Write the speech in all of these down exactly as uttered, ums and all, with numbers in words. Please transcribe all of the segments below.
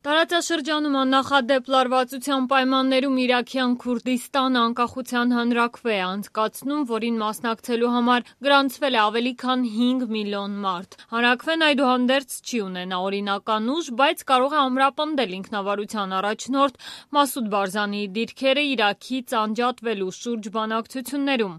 Տարածաշրջանում աննախադեպ լարվածության պայմաններում իրաքյան Քուրդիստանը անկախության հանրաքվե է անցկացնում, որին մասնակցելու համար գրանցվել է ավելի քան հինգ միլիոն մարդ։ Հանրաքվեն այդուհանդերձ չի ունենա օրինական ուժ, բայց կարող է ամրապնդել ինքնավարության առաջնորդ Մասուդ Բարզանիի դիրքերը Իրաքից անջատվելու շուրջ բանակցություններում։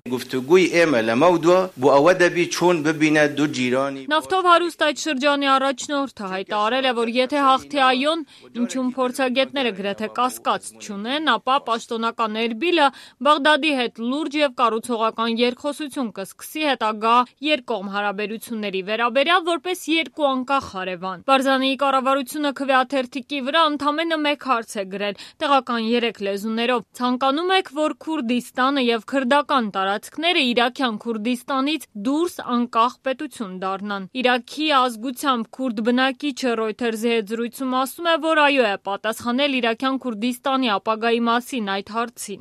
Նավթով հարուստ այդ շրջանի առաջնորդը հայտարարել է, որ եթե հաղթի այոն, ինչում փորձագետները գրեթե կասկած չունեն, ապա պաշտոնական Էրբիլը Բաղդադի հետ լուրջ եւ կառուցողական երկխոսություն կսկսի հետագա երկկողմ հարաբերությունների վերաբերյալ որպես երկու անկախ հարևան։ Բարզանիի կառավարությունը քվեաթերթիկի վրա ընդամենը մեկ հարց է գրել տեղական երեք լեզուներով. ցանկանում եք, որ Քուրդիստանը եւ քրդական տարածքները Իրաքյան Քուրդիստանից դուրս անկախ պետություն դառնան։ Իրաքի ազգությամբ քուրդ բնակիչը Reuters-ի հետ զրույցում ասում է, որ այո է պատասխանել Իրաքյան Քուրդիստանի ապագայի մասին այդ հարցին։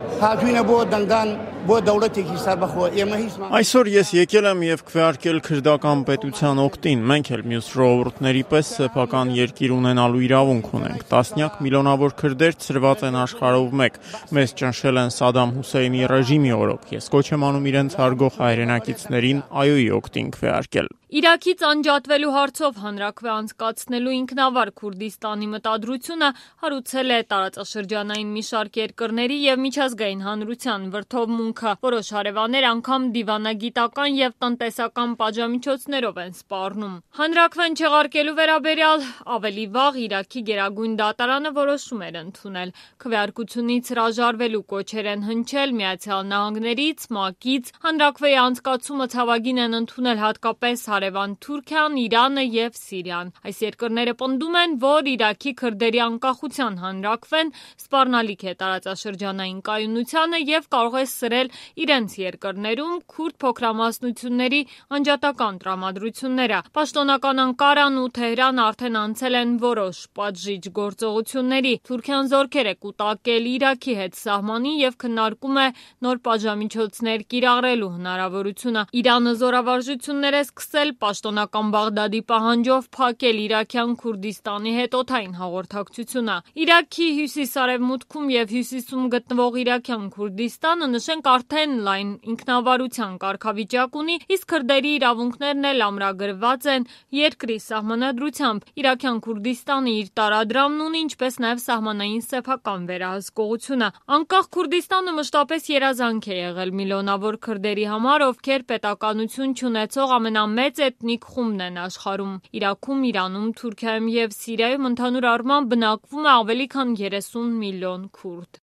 Այսօր ես եկել եմ եւ քվեարկել քրդական պետության օգտին, մենք էլ մյուս ժողովուրդների պես սեփական երկիր ունենալու իրավունք ունենք։ Տասնյակ միլիոնավոր քրդեր ծրված են աշխարհով մեկ, մեզ ճնշել են Սադամ Հուսեյնի ռեժիմի օրոք, ես կոչ եմ անում իրենց հարգող հայրենակիցներին այոյի օգտին քվեարկել։ Իրաքից անջատվելու հարցով հանրաքվե անցկացնելու ինքնավար Քուրդիստանի մտադրությունը հարուցել է տարածաշրջանային մի շարք երկրների եւ միջազգային հանրության վրդովմունքը։ Որոշ հարևաններ անգամ դիվանագիտական եւ տնտեսական պատժամիջոցներով են սպառնում։ Հանրաքվեն չեղարկելու վերաբերյալ ավելի վաղ Իրաքի գերագույն դատարանը որոշում էր ընդունել։ Քվեարկությունից հրաժարվելու կոչեր են հնչել Միացյալ Նահանգներից, ՄԱԿ-ից։ Հանրաքվեի անցկացումը ցավագին են ընդունել հատկապես հարևան Թուրքիան, Իրանը եւ Սիրիան։ Այս երկրները պնդում են, որ Իրաքի քրդերի անկախության հանրաքվեն սպառնալիք է տարածաշրջանային կայունությանը եւ կարող է սրել իրենց երկրներում քուրդ փոքրամասնությունների անջատական տրամադրությունները։ Պաշտոնական Անկարան ու Թեհրան արդեն անցել են որոշ պատժիչ գործողությունների։ Թուրքիան զորքեր է կուտակել Իրաքի հետ սահմանին եւ քննարկում է նոր պատժամիջոցներ կիրառելու հնարավորությունը։ Իրանը զորավարժություններ է սկսել պաշտոնական Բաղդադի պահանջով փակել Իրաքյան Քուրդիստանի հետ օդային հաղորդակցությունը։ Իրաքի հյուսիս-արևմուտքում եւ հյուսիսում գտնվող Իրաքյան Քուրդիստանը նշենք արդեն լայն ինքնավարության կարգավիճակ ունի, իսկ քրդերի իրավունքներն էլ ամրագրված են երկրի սահմանադրությամբ։ Իրաքյան Քուրդիստանը իր տարադրամն ունի, ինչպես նաեւ սահմանային սեփական վերահսկողությունը։ Անկախ Քուրդիստանը մշտապես երազանք է եղել միլիոնավոր քրդերի համար, ովքեր պետականություն չունեցող ամենամեծ էթնիկ խումբն են աշխարհում։ Իրաքում, Իրանում, Թուրքիայում եւ Սիրիայում ընդհանուր առմամբ բնակվում է ավելի քան երեսուն միլիոն քուրդ։